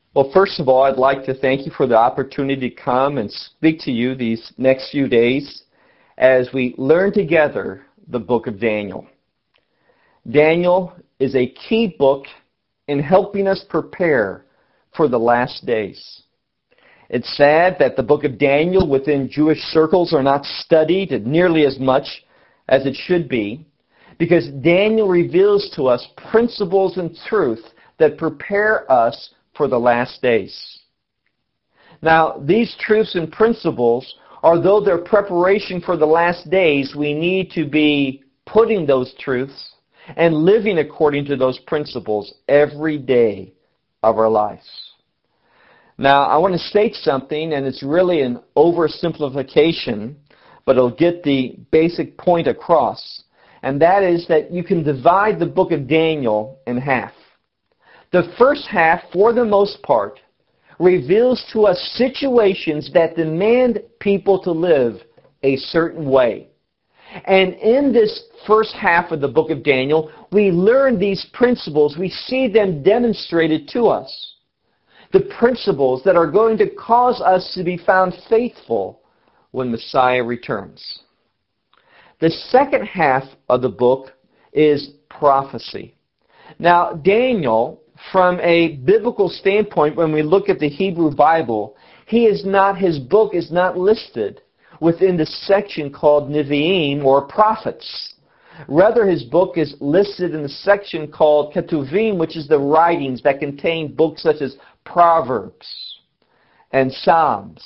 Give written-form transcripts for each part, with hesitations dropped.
Well, first of all, I'd like to thank you for the opportunity to come and speak to you these next few days as we learn together the book of Daniel. Daniel is a key book in helping us prepare for the last days. It's sad that the book of Daniel within Jewish circles are not studied nearly as much as it should be, because Daniel reveals to us principles and truth that prepare us for the last days. Now, these truths and principles, although they're preparation for the last days, we need to be putting those truths and living according to those principles every day of our lives. Now, I want to state something, and it's really an oversimplification, but it'll get the basic point across, and that is that you can divide the book of Daniel in half. The first half, for the most part, reveals to us situations that demand people to live a certain way. And in this first half of the book of Daniel, we learn these principles. We see them demonstrated to us. The principles that are going to cause us to be found faithful when Messiah returns. The second half of the book is prophecy. Now, Daniel, from a biblical standpoint, when we look at the Hebrew Bible, his book is not listed within the section called Nevi'im, or prophets. Rather, his book is listed in the section called Ketuvim, which is the writings that contain books such as Proverbs and Psalms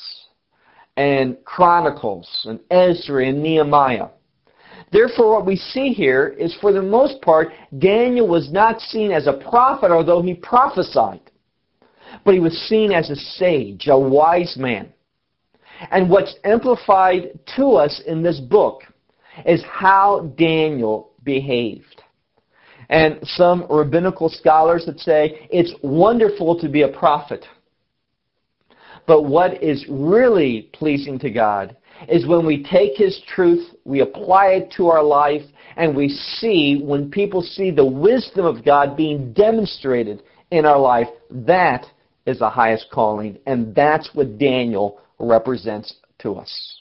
and Chronicles and Ezra and Nehemiah. Therefore, what we see here is, for the most part, Daniel was not seen as a prophet, although he prophesied. But he was seen as a sage, a wise man. And what's amplified to us in this book is how Daniel behaved. And some rabbinical scholars would say it's wonderful to be a prophet. But what is really pleasing to God is when we take His truth, we apply it to our life, and we see, when people see the wisdom of God being demonstrated in our life, that is the highest calling, and that's what Daniel represents to us.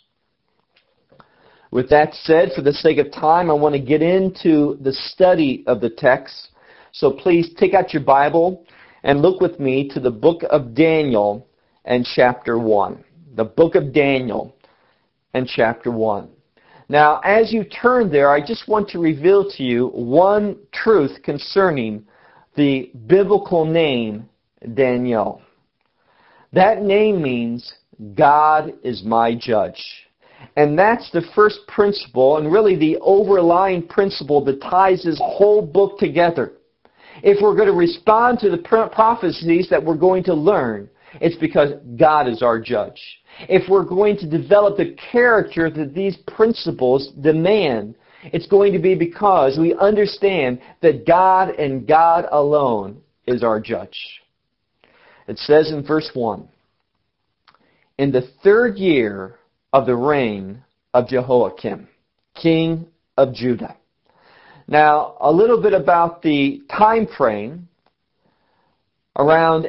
With that said, for the sake of time, I want to get into the study of the text. So please take out your Bible and look with me to the book of Daniel and chapter 1. The book of Daniel and chapter 1. Now, as you turn there, I just want to reveal to you one truth concerning the biblical name Daniel. That name means God is my judge. And that's the first principle, and really the overlying principle that ties this whole book together. If we're going to respond to the prophecies that we're going to learn, it's because God is our judge. If we're going to develop the character that these principles demand, it's going to be because we understand that God and God alone is our judge. It says in verse 1, "In the 3rd year of the reign of Jehoiakim, king of Judah." Now, a little bit about the time frame. Around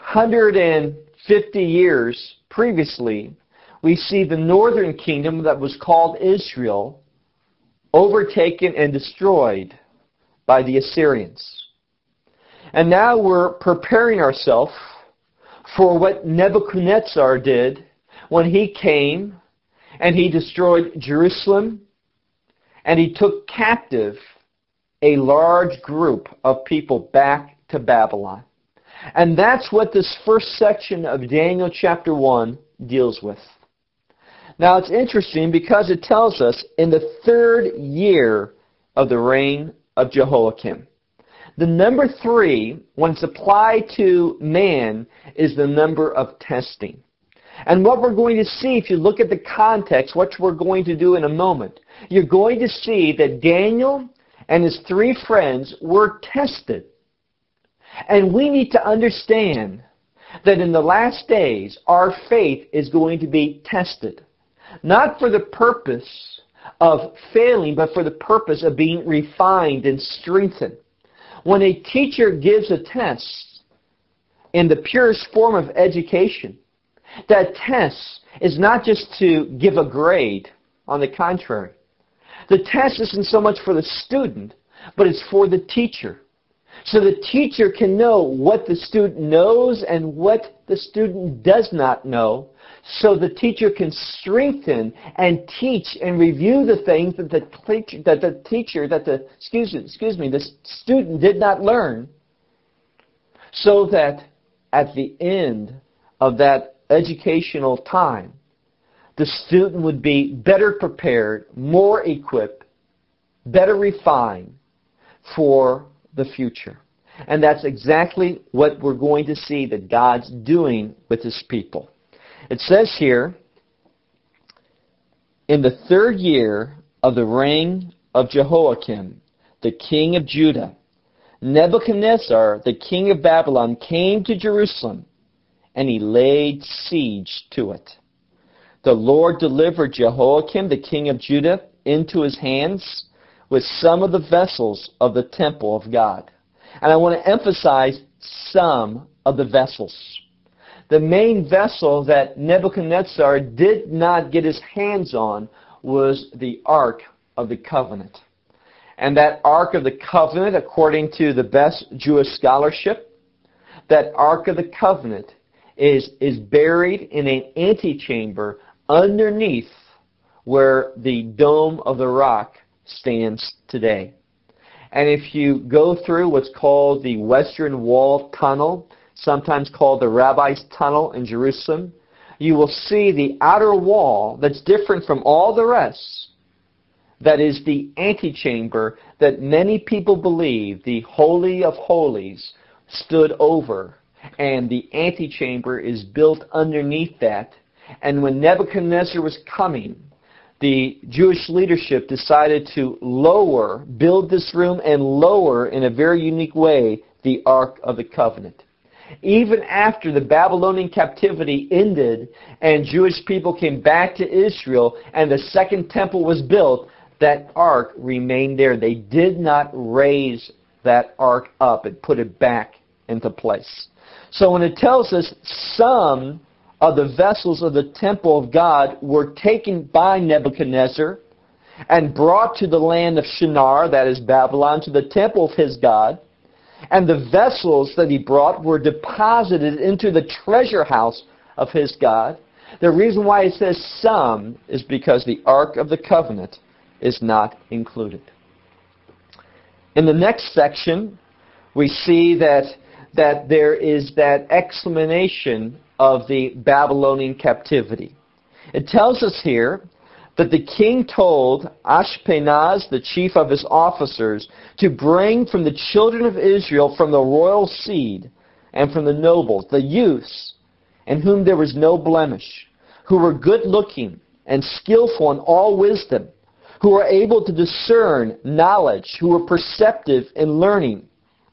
150 years previously, we see the northern kingdom that was called Israel overtaken and destroyed by the Assyrians. And now we're preparing ourselves for what Nebuchadnezzar did when he came and he destroyed Jerusalem and he took captive a large group of people back to Babylon. And that's what this first section of Daniel chapter 1 deals with. Now it's interesting because it tells us in the 3rd year of the reign of Jehoiakim. The number 3, when it's applied to man, is the number of testing. And what we're going to see, if you look at the context, what we're going to do in a moment, you're going to see that Daniel and his 3 friends were tested. And we need to understand that in the last days, our faith is going to be tested. Not for the purpose of failing, but for the purpose of being refined and strengthened. When a teacher gives a test, in the purest form of education. That test is not just to give a grade. On the contrary, the test isn't so much for the student, but it's for the teacher. So the teacher can know what the student knows and what the student does not know, so the teacher can strengthen and teach and review the things that the student did not learn, so that at the end of that educational time, the student would be better prepared, more equipped, better refined for the future. And that's exactly what we're going to see that God's doing with His people. It says here, in the 3rd year of the reign of Jehoiakim, the king of Judah, Nebuchadnezzar, the king of Babylon, came to Jerusalem, and he laid siege to it. The Lord delivered Jehoiakim, the king of Judah, into his hands with some of the vessels of the temple of God. And I want to emphasize some of the vessels. The main vessel that Nebuchadnezzar did not get his hands on was the Ark of the Covenant. And that Ark of the Covenant, according to the best Jewish scholarship, that Ark of the Covenant is buried in an antechamber underneath where the Dome of the Rock stands today. And if you go through what's called the Western Wall Tunnel, sometimes called the Rabbi's Tunnel in Jerusalem, you will see the outer wall that's different from all the rest. That is the antechamber that many people believe the Holy of Holies stood over. And the antechamber is built underneath that. And when Nebuchadnezzar was coming, the Jewish leadership decided to build this room and lower in a very unique way the Ark of the Covenant. Even after the Babylonian captivity ended and Jewish people came back to Israel and the second temple was built, that Ark remained there. They did not raise that Ark up and put it back into place. So when it tells us some of the vessels of the temple of God were taken by Nebuchadnezzar and brought to the land of Shinar, that is Babylon, to the temple of his God, and the vessels that he brought were deposited into the treasure house of his God, the reason why it says some is because the Ark of the Covenant is not included. In the next section, we see that there is that explanation of the Babylonian captivity. It tells us here that the king told Ashpenaz, the chief of his officers, to bring from the children of Israel, from the royal seed, and from the nobles, the youths, in whom there was no blemish, who were good-looking and skillful in all wisdom, who were able to discern knowledge, who were perceptive in learning,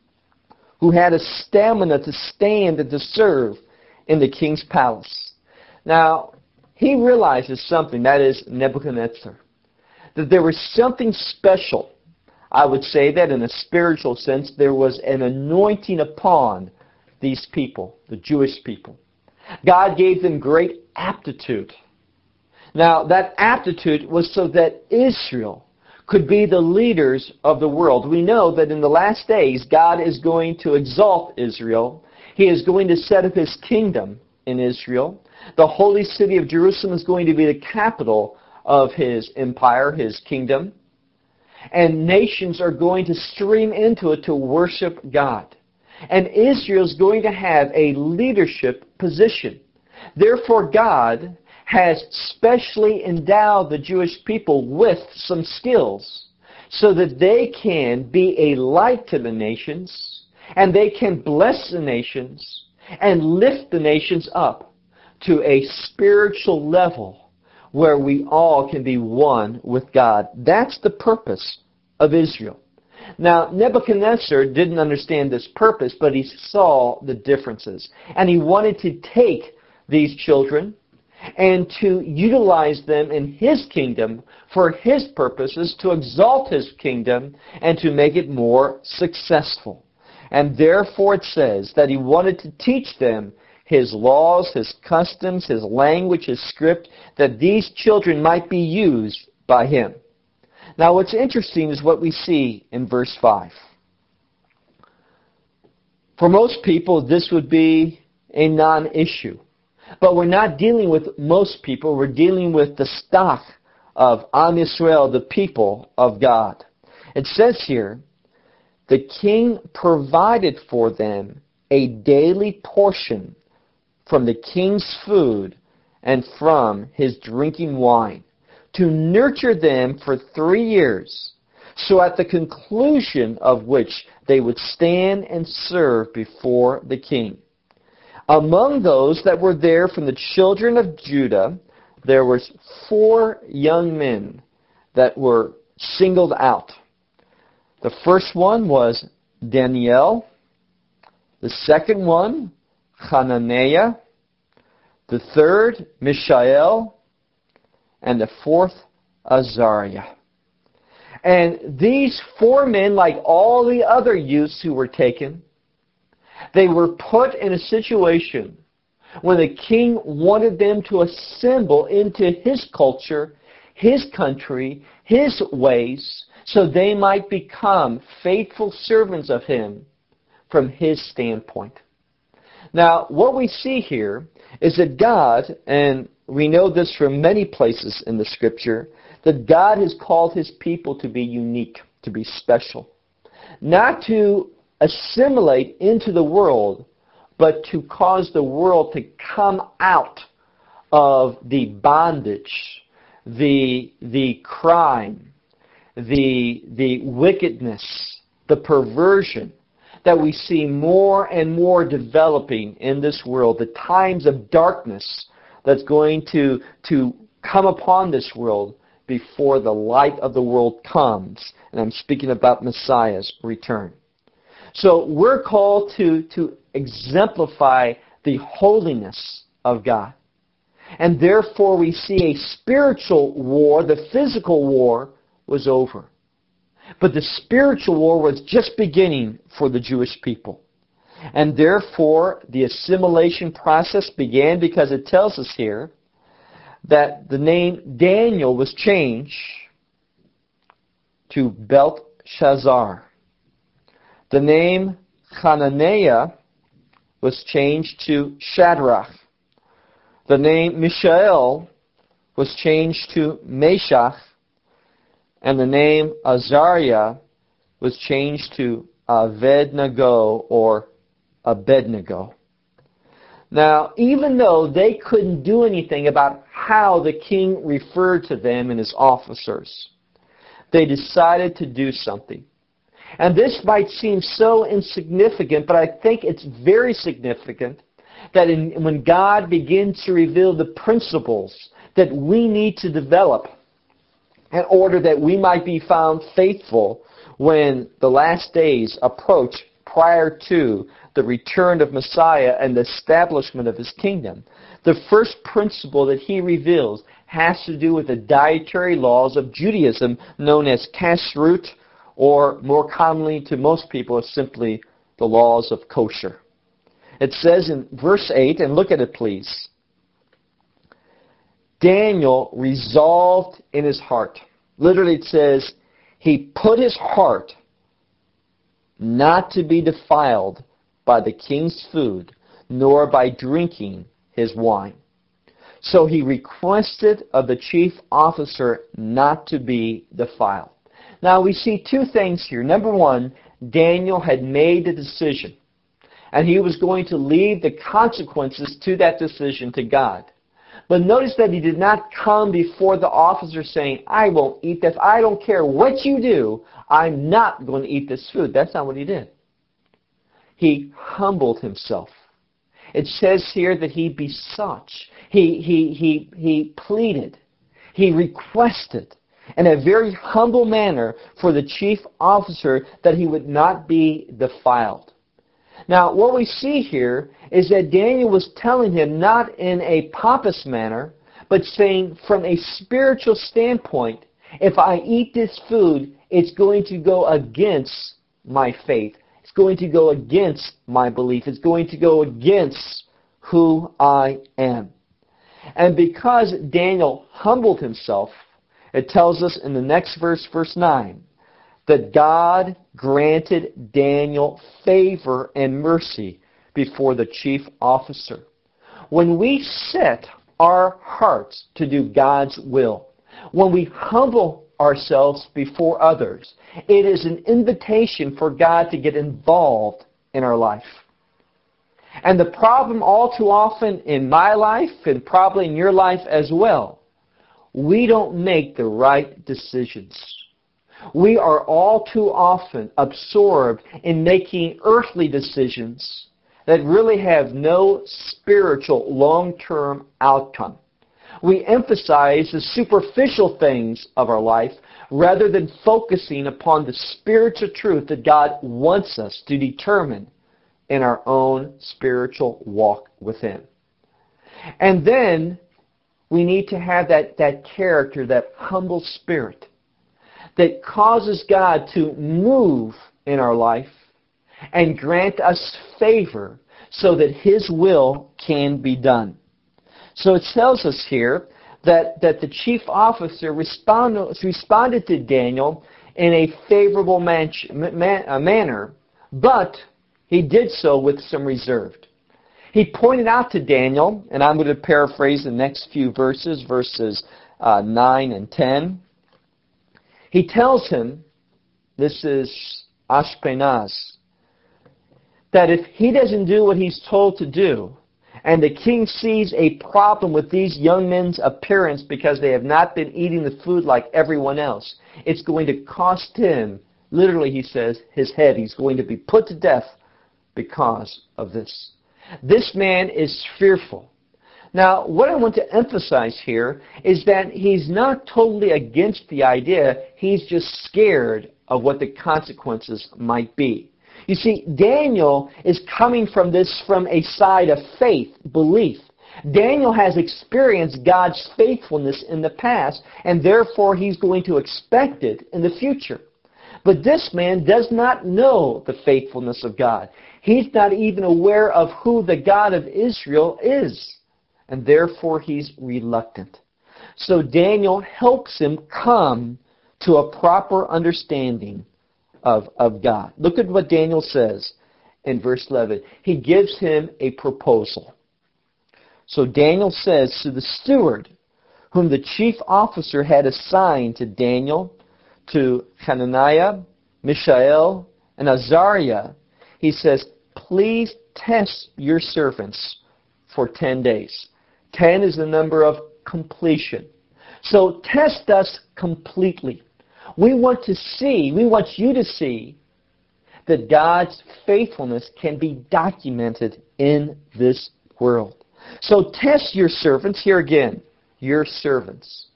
who had a stamina to stand and to serve in the king's palace. Now, he realizes something, that is Nebuchadnezzar, that there was something special. I would say that in a spiritual sense, there was an anointing upon these people, the Jewish people. God gave them great aptitude. Now, that aptitude was so that Israel could be the leaders of the world. We know that in the last days, God is going to exalt Israel. He is going to set up His kingdom in Israel. The holy city of Jerusalem is going to be the capital of His empire, His kingdom. And nations are going to stream into it to worship God. And Israel is going to have a leadership position. Therefore, God has specially endowed the Jewish people with some skills so that they can be a light to the nations, and they can bless the nations and lift the nations up to a spiritual level where we all can be one with God. That's the purpose of Israel. Now, Nebuchadnezzar didn't understand this purpose, but he saw the differences. And he wanted to take these children and to utilize them in his kingdom for his purposes, to exalt his kingdom and to make it more successful. And therefore it says that he wanted to teach them his laws, his customs, his language, his script, that these children might be used by him. Now what's interesting is what we see in verse 5. For most people, this would be a non-issue. But we're not dealing with most people. We're dealing with the stock of Am Yisrael, the people of God. It says here, the king provided for them a daily portion from the king's food and from his drinking wine, to nurture them for 3 years, so at the conclusion of which they would stand and serve before the king. Among those that were there from the children of Judah, there were 4 young men that were singled out. The first one was Daniel. The second one, Hananiah. The third, Mishael. And the fourth, Azariah. And these 4 men, like all the other youths who were taken, they were put in a situation when the king wanted them to assemble into his culture, his country, his ways, so they might become faithful servants of him from his standpoint. Now, what we see here is that God, and we know this from many places in the Scripture, that God has called his people to be unique, to be special. Not to assimilate into the world, but to cause the world to come out of the bondage, the crime, the wickedness, the perversion that we see more and more developing in this world, the times of darkness that's going to come upon this world before the light of the world comes. And I'm speaking about Messiah's return. So we're called to exemplify the holiness of God. And therefore we see a spiritual war. The physical war was over. But the spiritual war was just beginning for the Jewish people. And therefore the assimilation process began, because it tells us here that the name Daniel was changed to Belteshazzar. The name Hananiah was changed to Shadrach. The name Mishael was changed to Meshach. And the name Azariah was changed to Abednego or Abednego. Now, even though they couldn't do anything about how the king referred to them and his officers, they decided to do something. And this might seem so insignificant, but I think it's very significant that when God begins to reveal the principles that we need to develop in order that we might be found faithful when the last days approach prior to the return of Messiah and the establishment of his kingdom, the first principle that he reveals has to do with the dietary laws of Judaism, known as kashrut, or more commonly to most people is simply the laws of kosher. It says in verse 8, and look at it please, Daniel resolved in his heart. Literally it says, he put his heart not to be defiled by the king's food, nor by drinking his wine. So he requested of the chief officer not to be defiled. Now we see 2 things here. Number 1, Daniel had made the decision, and he was going to leave the consequences to that decision to God. But notice that he did not come before the officer saying, I won't eat this. I don't care what you do. I'm not going to eat this food. That's not what he did. He humbled himself. It says here that he besought. He pleaded. He requested in a very humble manner for the chief officer that he would not be defiled. Now, what we see here is that Daniel was telling him not in a pompous manner, but saying from a spiritual standpoint, if I eat this food, it's going to go against my faith. It's going to go against my belief. It's going to go against who I am. And because Daniel humbled himself, it tells us in the next verse, verse 9, that God granted Daniel favor and mercy before the chief officer. When we set our hearts to do God's will, when we humble ourselves before others, it is an invitation for God to get involved in our life. And the problem all too often in my life, and probably in your life as well, we don't make the right decisions. We are all too often absorbed in making earthly decisions that really have no spiritual long-term outcome. We emphasize the superficial things of our life rather than focusing upon the spiritual truth that God wants us to determine in our own spiritual walk with Him. And then we need to have that character, that humble spirit that causes God to move in our life and grant us favor so that His will can be done. So it tells us here that the chief officer responded to Daniel in a favorable manner, but he did so with some reserve. He pointed out to Daniel, and I'm going to paraphrase the next few verses, verses 9 and 10. He tells him, this is Ashpenaz, that if he doesn't do what he's told to do, and the king sees a problem with these young men's appearance because they have not been eating the food like everyone else, it's going to cost him, literally he says, his head. He's going to be put to death because of this. This man is fearful. Now, what I want to emphasize here is that he's not totally against the idea. He's just scared of what the consequences might be. You see, Daniel is coming from a side of faith, belief. Daniel has experienced God's faithfulness in the past, and therefore he's going to expect it in the future. But this man does not know the faithfulness of God. He's not even aware of who the God of Israel is, and therefore he's reluctant. So Daniel helps him come to a proper understanding of God. Look at what Daniel says in verse 11. He gives him a proposal. So Daniel says to the steward, whom the chief officer had assigned to Daniel, to Hananiah, Mishael, and Azariah, he says, please test your servants for 10 days. 10 is the number of completion. So test us completely. We want you to see that God's faithfulness can be documented in this world. So test your servants, here again, your servants.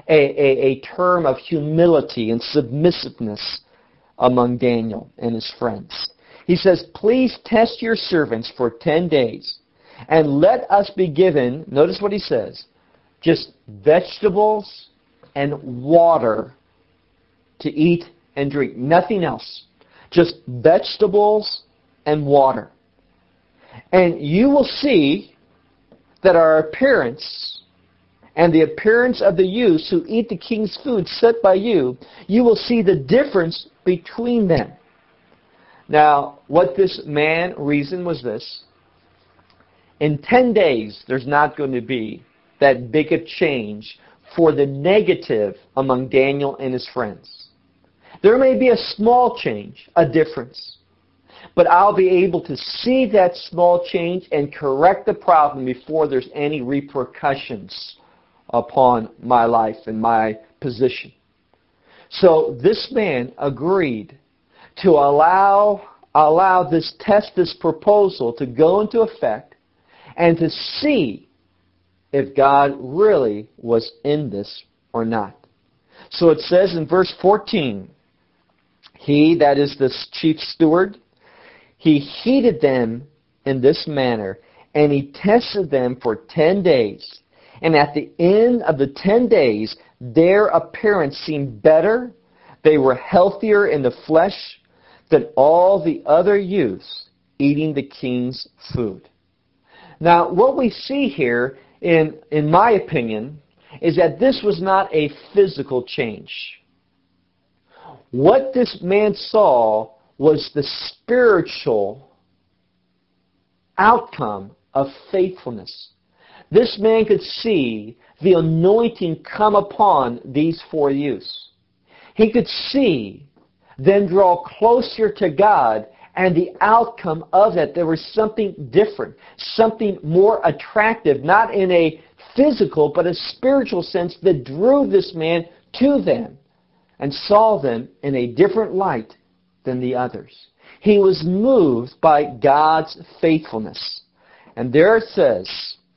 A term of humility and submissiveness among Daniel and his friends. He says, please test your servants for 10 days, and let us be given, notice what he says, just vegetables and water to eat and drink. Nothing else. Just vegetables and water. And you will see that our appearance and the appearance of the youths who eat the king's food set by you, you will see the difference between them. Now, what this man reasoned was this. In 10 days, there's not going to be that big a change for the negative among Daniel and his friends. There may be a small change, a difference. But I'll be able to see that small change and correct the problem before there's any repercussions upon my life and my position. So this man agreed to allow this proposal to go into effect and to see if God really was in this or not. So it says in verse 14, he, that is this chief steward, he heated them in this manner, and he tested them for 10 days. And at the end of the 10 days, their appearance seemed better. They were healthier in the flesh. than all the other youths eating the king's food. Now, what we see here, in my opinion, is that this was not a physical change. What this man saw was the spiritual outcome of faithfulness. This man could see the anointing come upon these 4 youths. He could see them draw closer to God, and the outcome of that, there was something different, something more attractive, not in a physical but a spiritual sense, that drew this man to them and saw them in a different light than the others. He was moved by God's faithfulness. And there it says,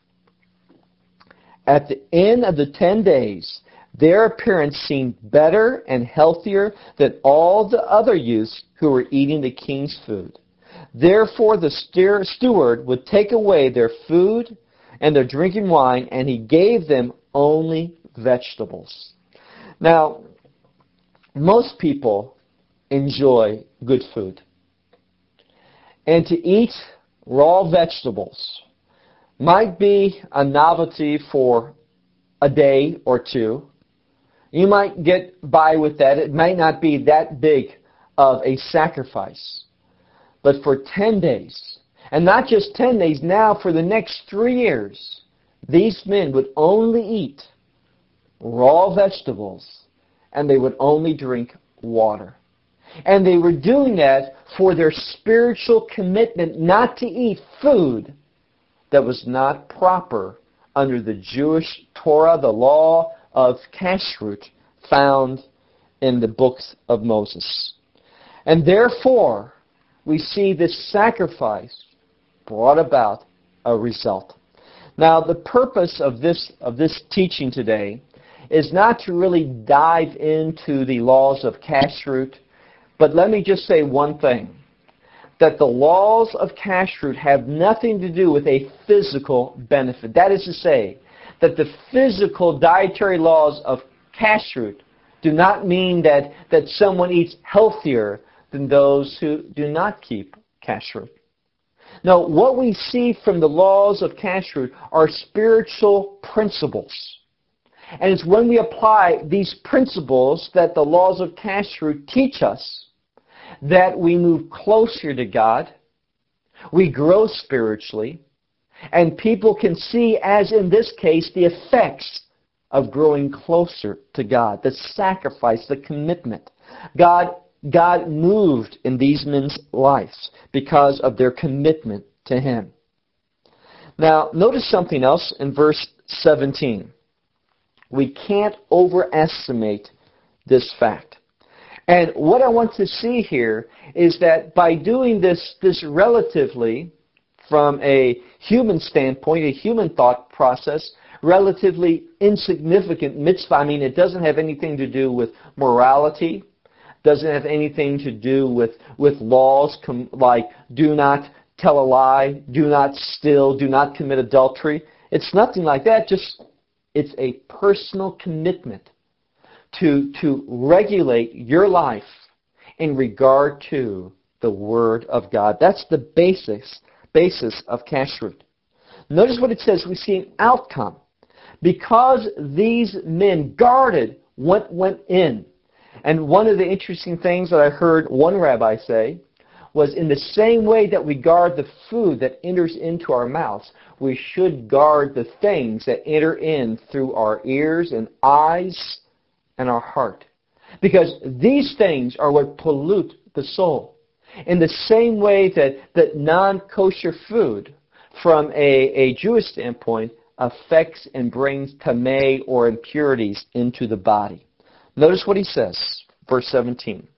at the end of the 10 days, their appearance seemed better and healthier than all the other youths who were eating the king's food. Therefore the steward would take away their food and their drinking wine, and he gave them only vegetables. Now, most people enjoy good food. And to eat raw vegetables might be a novelty for a day or two. You might get by with that. It might not be that big of a sacrifice. But for 10 days, and not just 10 days, now for the next 3 years, these men would only eat raw vegetables, and they would only drink water. And they were doing that for their spiritual commitment not to eat food that was not proper under the Jewish Torah, the law of kashrut found in the books of Moses. And therefore, we see this sacrifice brought about a result. Now, the purpose of this teaching today is not to really dive into the laws of kashrut, but let me just say one thing, that the laws of kashrut have nothing to do with a physical benefit. That is to say, that the physical dietary laws of kashrut do not mean that someone eats healthier than those who do not keep kashrut. No, what we see from the laws of kashrut are spiritual principles. And it's when we apply these principles that the laws of kashrut teach us that we move closer to God, we grow spiritually, and people can see, as in this case, the effects of growing closer to God, the sacrifice, the commitment. God moved in these men's lives because of their commitment to Him. Now, notice something else in verse 17. We can't overestimate this fact. And what I want to see here is that by doing this relatively, from a human standpoint, a human thought process, relatively insignificant mitzvah, I mean, it doesn't have anything to do with morality, doesn't have anything to do with laws like do not tell a lie, do not steal, do not commit adultery. It's nothing like that, just it's a personal commitment to regulate your life in regard to the Word of God. That's the basis of kashrut. Notice what it says. We see an outcome. Because these men guarded what went in. And one of the interesting things that I heard one rabbi say was, in the same way that we guard the food that enters into our mouths, we should guard the things that enter in through our ears and eyes and our heart. Because these things are what pollute the soul. In the same way that non-kosher food, from a Jewish standpoint, affects and brings tamei or impurities into the body. Notice what he says, verse 17.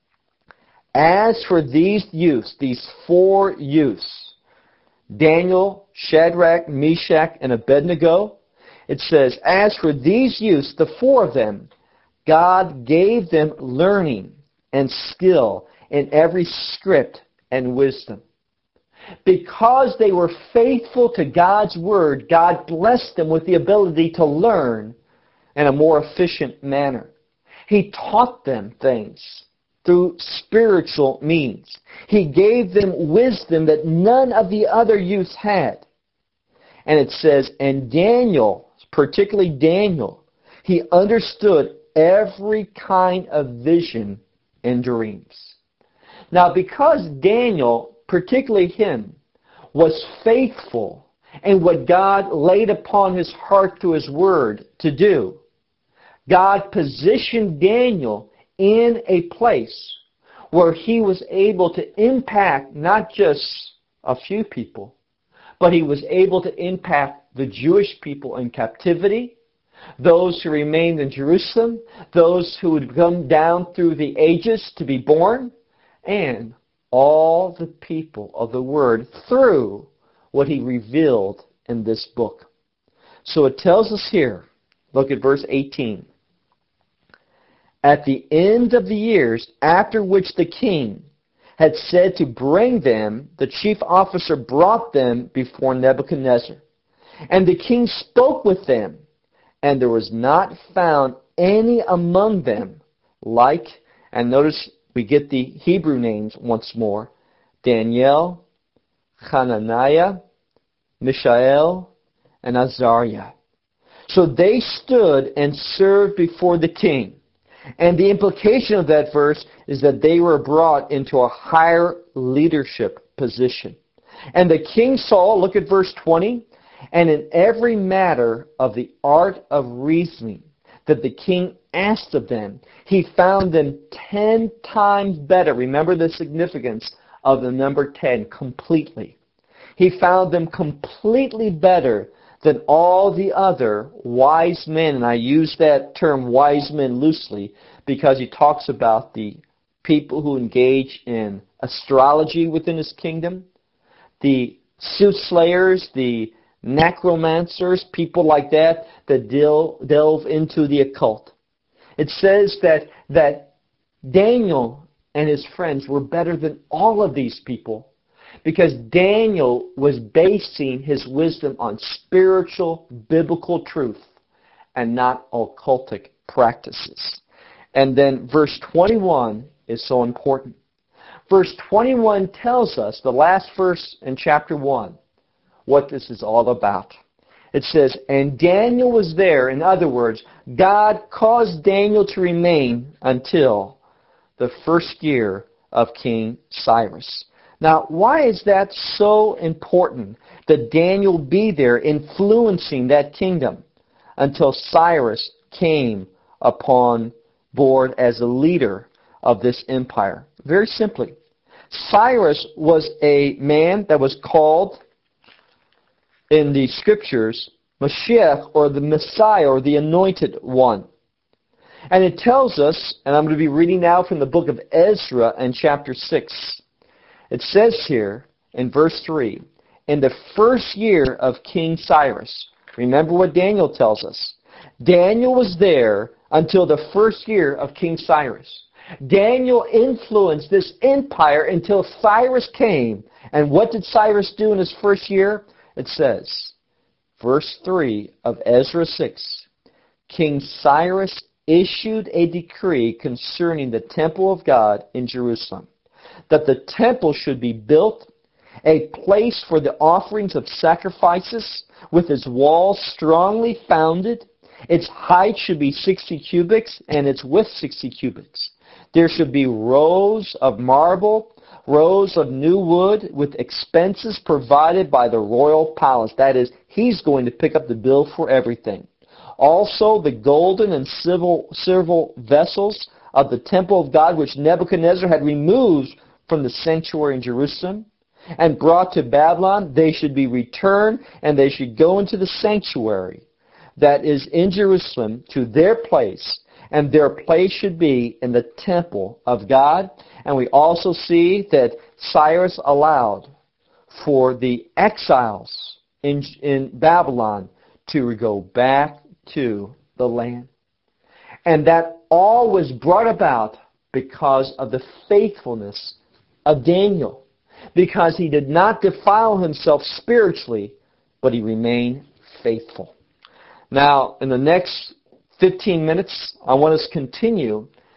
As for these youths, these 4 youths, Daniel, Shadrach, Meshach, and Abednego, it says, as for these youths, the 4 of them, God gave them learning and skill in every script and wisdom. Because they were faithful to God's Word, God blessed them with the ability to learn in a more efficient manner. He taught them things. through spiritual means. He gave them wisdom that none of the other youths had. And it says, and Daniel, particularly Daniel, he understood every kind of vision and dreams. Now, because Daniel, particularly him, was faithful in what God laid upon his heart through his word to do, God positioned Daniel in a place where he was able to impact not just a few people, but he was able to impact the Jewish people in captivity, those who remained in Jerusalem, those who would come down through the ages to be born, and all the people of the Word through what he revealed in this book. So it tells us here, look at verse 18. At the end of the years after which the king had said to bring them, the chief officer brought them before Nebuchadnezzar. And the king spoke with them, and there was not found any among them like, and notice we get the Hebrew names once more, Daniel, Hananiah, Mishael, and Azariah. So they stood and served before the king. And the implication of that verse is that they were brought into a higher leadership position. And the king saw, look at verse 20, and in every matter of the art of reasoning that the king asked of them, he found them 10 times better. Remember the significance of the number 10, completely. He found them completely better than all the other wise men. And I use that term wise men loosely because he talks about the people who engage in astrology within his kingdom, the soothsayers, the necromancers, people like that delve into the occult. It says that Daniel and his friends were better than all of these people because Daniel was basing his wisdom on spiritual, biblical truth and not occultic practices. And then verse 21 is so important. Verse 21 tells us, the last verse in chapter 1, what this is all about. It says, and Daniel was there. In other words, God caused Daniel to remain until the first year of King Cyrus. Now, why is that so important that Daniel be there influencing that kingdom until Cyrus came upon board as a leader of this empire? Very simply, Cyrus was a man that was called in the scriptures Mashiach, or the Messiah, or the Anointed One. And it tells us, and I'm going to be reading now from the book of Ezra in chapter 6. It says here in verse 3, in the first year of King Cyrus, remember what Daniel tells us. Daniel was there until the first year of King Cyrus. Daniel influenced this empire until Cyrus came. And what did Cyrus do in his first year? It says, verse 3 of Ezra 6, King Cyrus issued a decree concerning the temple of God in Jerusalem, that the temple should be built, a place for the offerings of sacrifices, with its walls strongly founded. Its height should be 60 cubits, and its width 60 cubits. There should be rows of marble, rows of new wood, with expenses provided by the royal palace. That is, he's going to pick up the bill for everything. Also, the golden and silver vessels of the temple of God, which Nebuchadnezzar had removed from the sanctuary in Jerusalem and brought to Babylon, they should be returned, and they should go into the sanctuary that is in Jerusalem to their place, and their place should be in the temple of God. And we also see that Cyrus allowed for the exiles in Babylon to go back to the land. And that all was brought about because of the faithfulness of Daniel. Because he did not defile himself spiritually, but he remained faithful. Now, in the next 15 minutes, I want us to continue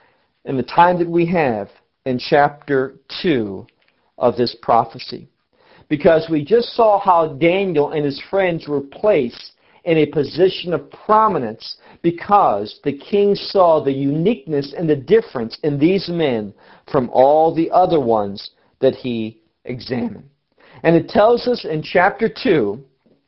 in the time that we have in chapter 2 of this prophecy. Because we just saw how Daniel and his friends were placed in a position of prominence because the king saw the uniqueness and the difference in these men from all the other ones that he examined. And it tells us in chapter 2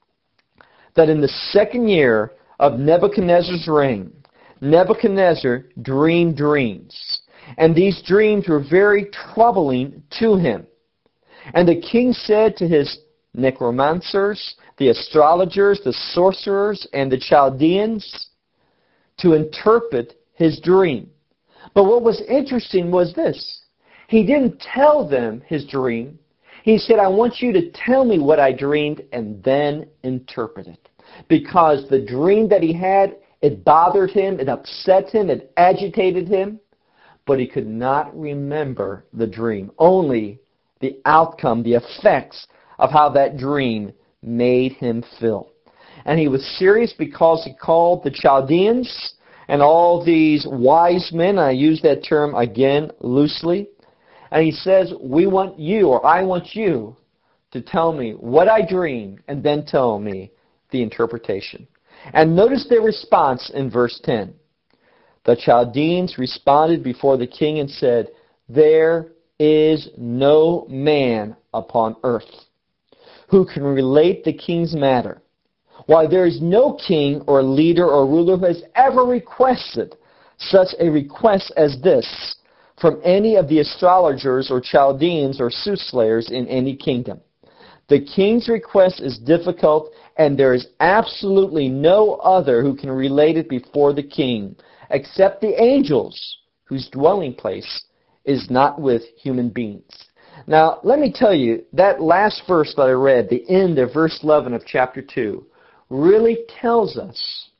that in the second year of Nebuchadnezzar's reign, Nebuchadnezzar dreamed dreams. And these dreams were very troubling to him. And the king said to his necromancers, the astrologers, the sorcerers, and the Chaldeans to interpret his dream. But what was interesting was this. He didn't tell them his dream. He said, I want you to tell me what I dreamed and then interpret it. Because the dream that he had, it bothered him, it upset him, it agitated him. But he could not remember the dream. Only the outcome, the effects of how that dream made him feel. And he was serious because he called the Chaldeans and all these wise men, I use that term again loosely, and he says, we want you, or I want you, to tell me what I dreamed and then tell me the interpretation. And notice their response in verse 10. The Chaldeans responded before the king and said, there is no man upon earth who can relate the king's matter. Why, there is no king or leader or ruler who has ever requested such a request as this from any of the astrologers or Chaldeans or soothsayers in any kingdom. The king's request is difficult, and there is absolutely no other who can relate it before the king, except the angels, whose dwelling place is not with human beings. Now, let me tell you, that last verse that I read, the end of verse 11 of chapter 2, really tells us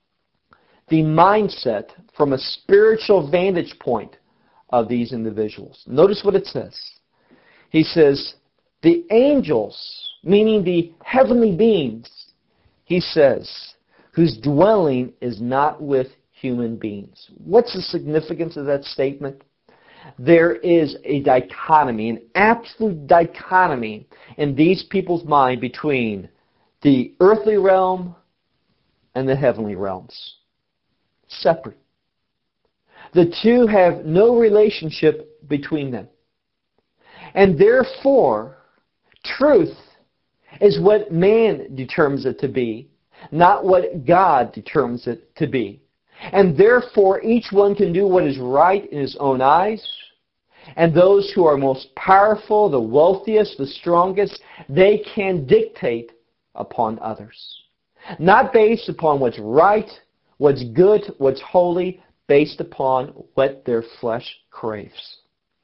the mindset from a spiritual vantage point of these individuals. Notice what it says. He says, the angels, meaning the heavenly beings, he says, whose dwelling is not with human beings. What's the significance of that statement? There is a dichotomy, an absolute dichotomy in these people's mind between the earthly realm and the heavenly realms. Separate. The two have no relationship between them. And therefore, truth is what man determines it to be, not what God determines it to be. And therefore, each one can do what is right in his own eyes. And those who are most powerful, the wealthiest, the strongest, they can dictate upon others. Not based upon what's right, what's good, what's holy, based upon what their flesh craves.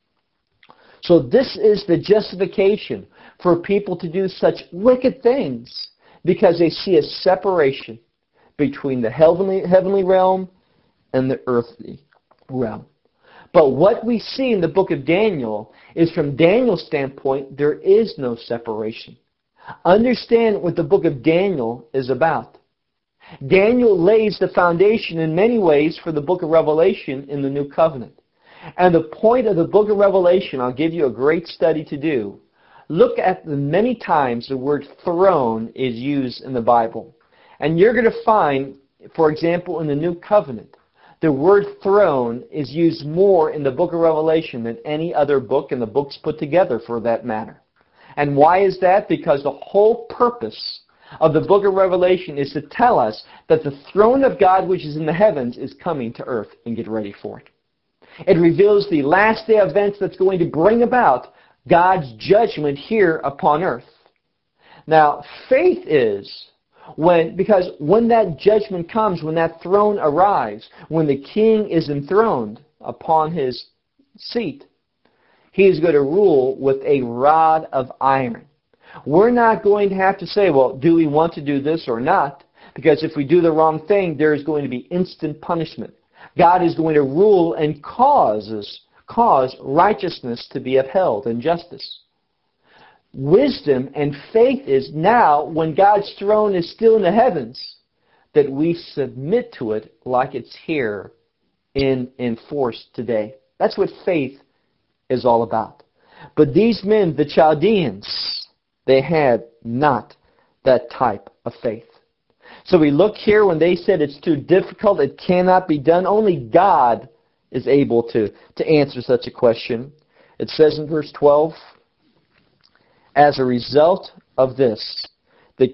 So this is the justification for people to do such wicked things, because they see a separation between the heavenly realm and the earthly realm. But what we see in the book of Daniel is, from Daniel's standpoint, there is no separation. Understand what the book of Daniel is about. Daniel lays the foundation in many ways for the book of Revelation in the New Covenant. And the point of the book of Revelation, I'll give you a great study to do. Look at the many times the word throne is used in the Bible. And you're going to find, for example, in the New Covenant, the word throne is used more in the book of Revelation than any other book in the books put together, for that matter. And why is that? Because the whole purpose of the book of Revelation is to tell us that the throne of God which is in the heavens is coming to earth, and get ready for it. It reveals the last day events that's going to bring about God's judgment here upon earth. Now, faith is because when that judgment comes, when that throne arrives, when the king is enthroned upon his seat, he is going to rule with a rod of iron. We're not going to have to say, well, do we want to do this or not? Because if we do the wrong thing, there is going to be instant punishment. God is going to rule and cause righteousness to be upheld and justice. Wisdom and faith is now, when God's throne is still in the heavens, that we submit to it like it's here in force today. That's what faith is all about. But these men, the Chaldeans, they had not that type of faith. So we look here when they said it's too difficult, it cannot be done. Only God is able to answer such a question. It says in verse 12, as a result of this, the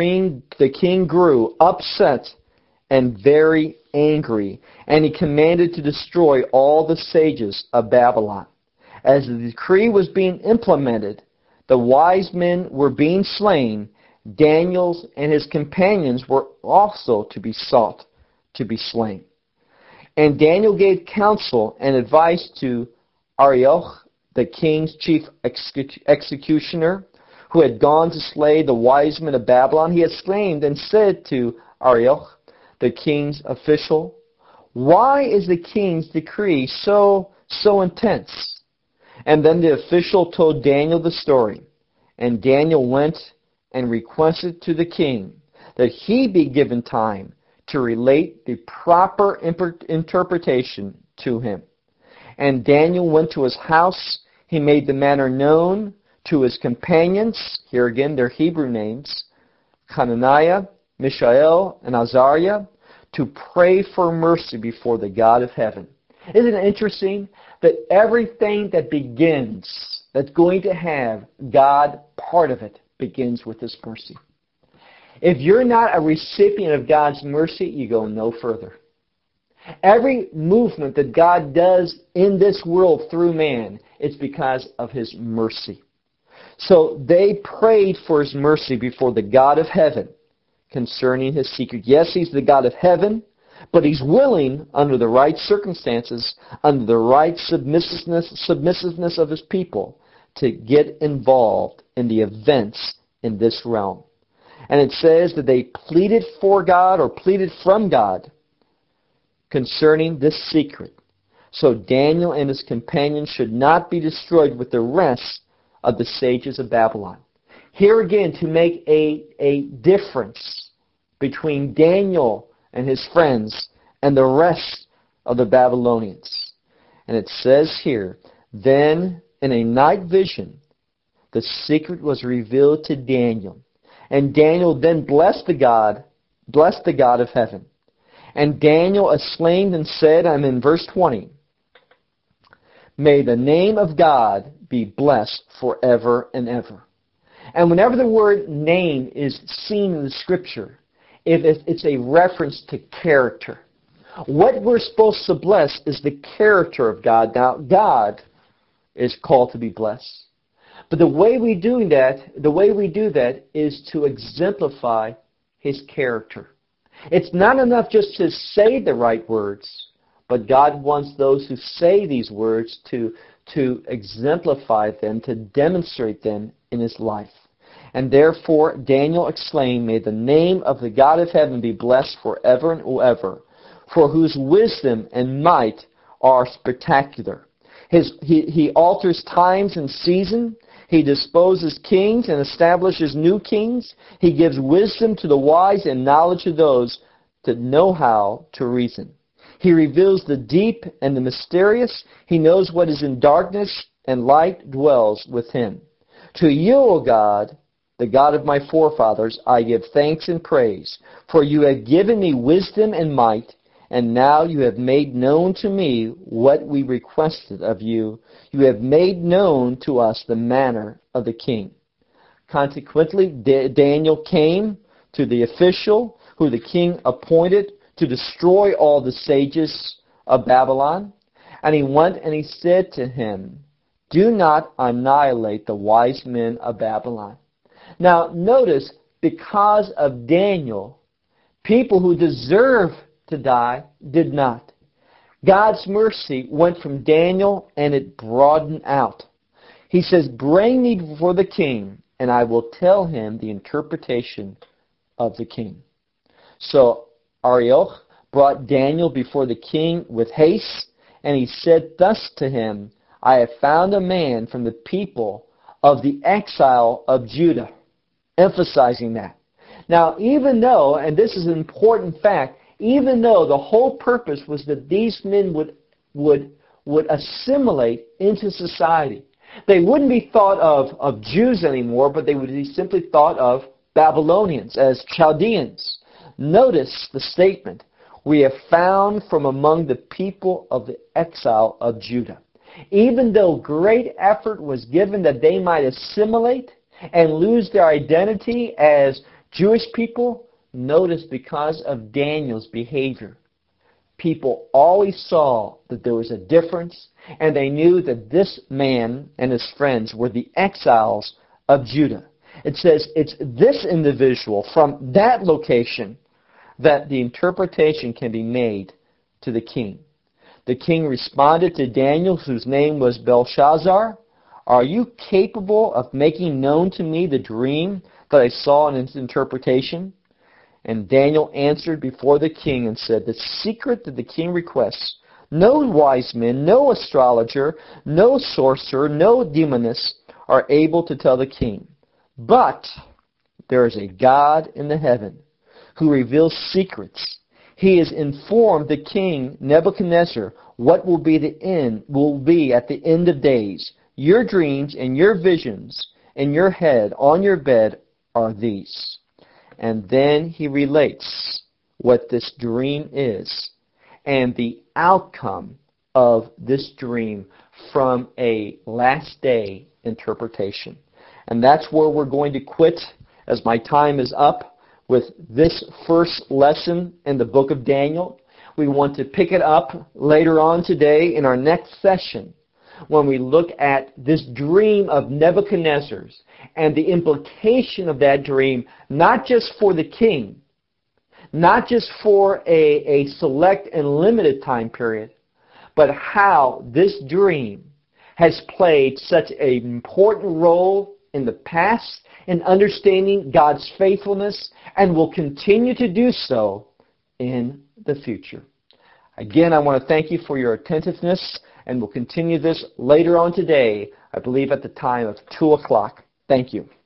king grew upset and very angry, and he commanded to destroy all the sages of Babylon. As the decree was being implemented, the wise men were being slain. Daniel and his companions were also to be sought to be slain. And Daniel gave counsel and advice to Arioch, the king's chief executioner, who had gone to slay the wise men of Babylon. He exclaimed and said to Arioch, the king's official, why is the king's decree so intense? And then the official told Daniel the story. And Daniel went and requested to the king that he be given time to relate the proper interpretation to him. And Daniel went to his house. He made the matter known to his companions. Here again, their Hebrew names, Hananiah, Mishael, and Azariah, to pray for mercy before the God of heaven. Isn't it interesting that everything that begins, that's going to have God part of it, begins with His mercy? If you're not a recipient of God's mercy, you go no further. Every movement that God does in this world through man, it's because of His mercy. So they prayed for His mercy before the God of heaven concerning His secret. Yes, He's the God of heaven, but He's willing, under the right circumstances, under the right submissiveness of His people, to get involved in the events in this realm. And it says that they pleaded for God or pleaded from God concerning this secret. So Daniel and his companions should not be destroyed with the rest of the sages of Babylon. Here again, to make a difference between Daniel and his friends and the rest of the Babylonians. And it says here, then in a night vision, the secret was revealed to Daniel. And Daniel then blessed the God of heaven. And Daniel exclaimed and said, I'm in verse 20, may the name of God be blessed forever and ever. And whenever the word name is seen in the Scripture, it's a reference to character. What we're supposed to bless is the character of God. Now, God is called to be blessed. But the way we do that is to exemplify His character. It's not enough just to say the right words, but God wants those who say these words to exemplify them, to demonstrate them in His life. And therefore, Daniel exclaimed, may the name of the God of heaven be blessed forever and ever, for whose wisdom and might are spectacular. He alters times and seasons. He disposes kings and establishes new kings. He gives wisdom to the wise and knowledge to those that know how to reason. He reveals the deep and the mysterious. He knows what is in darkness, and light dwells with Him. To you, O God, the God of my forefathers, I give thanks and praise, for you have given me wisdom and might, and now you have made known to me what we requested of you. You have made known to us the manner of the king. Consequently, Daniel came to the official who the king appointed to destroy all the sages of Babylon. And he went and he said to him, do not annihilate the wise men of Babylon. Now, notice, because of Daniel, people who deserve to die did not. God's mercy went from Daniel and it broadened out. He says, bring me before the king, and I will tell him the interpretation of the king. So Arioch brought Daniel before the king with haste, and he said thus to him, I have found a man from the people of the exile of Judah. Emphasizing that. Now, even though, and this is an important fact, even though the whole purpose was that these men would would assimilate into society. They wouldn't be thought of Jews anymore, but they would be simply thought of Babylonians, as Chaldeans. Notice the statement, "We have found from among the people of the exile of Judah." Even though great effort was given that they might assimilate and lose their identity as Jewish people, notice because of Daniel's behavior, people always saw that there was a difference, and they knew that this man and his friends were the exiles of Judah. It says it's this individual from that location that the interpretation can be made to the king. The king responded to Daniel, whose name was Belshazzar, "Are you capable of making known to me the dream that I saw in its interpretation?" And Daniel answered before the king and said, "The secret that the king requests, no wise man, no astrologer, no sorcerer, no demoness are able to tell the king. But there is a God in the heaven who reveals secrets. He has informed the king Nebuchadnezzar what will be at the end of days. Your dreams and your visions in your head, on your bed, are these." And then he relates what this dream is and the outcome of this dream from a last day interpretation. And that's where we're going to quit, as my time is up, with this first lesson in the book of Daniel. We want to pick it up later on today in our next session when we look at this dream of Nebuchadnezzar's and the implication of that dream, not just for the king, not just for a select and limited time period, but how this dream has played such an important role in the past in understanding God's faithfulness and will continue to do so in the future. Again, I want to thank you for your attentiveness, and we'll continue this later on today, I believe at the time of 2 o'clock. Thank you.